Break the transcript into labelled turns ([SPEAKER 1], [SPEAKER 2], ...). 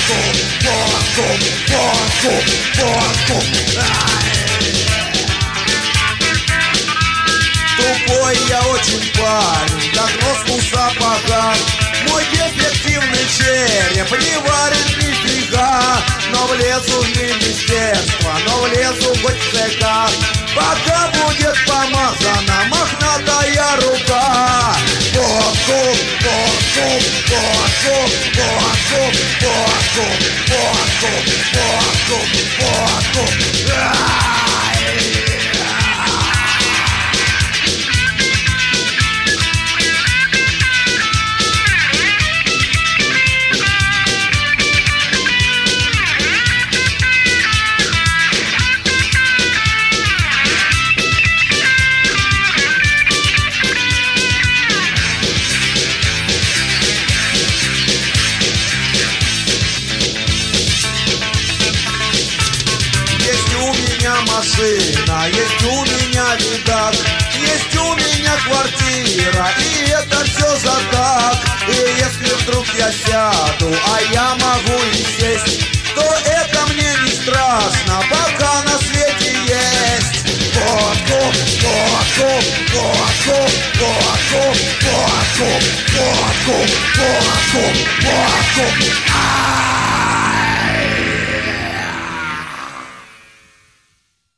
[SPEAKER 1] Тупой я очень парень, как нос в сапогах. Мой перспективный череп не варит нифига. Но влезу в министерство, но влезу хоть в ЦК, пока будет помазана мохнатая рука. Подкуп, подкуп, подкуп, подкуп, подкуп, подкуп, подкуп, подкуп. Машина, есть у меня видак, есть у меня квартира, и это все за так. И если вдруг я сяду, а я могу и сесть, то это мне не страшно, пока на свете есть. Подкуп, подкуп, подкуп, подкуп, подкуп, подкуп, подкуп, подкуп.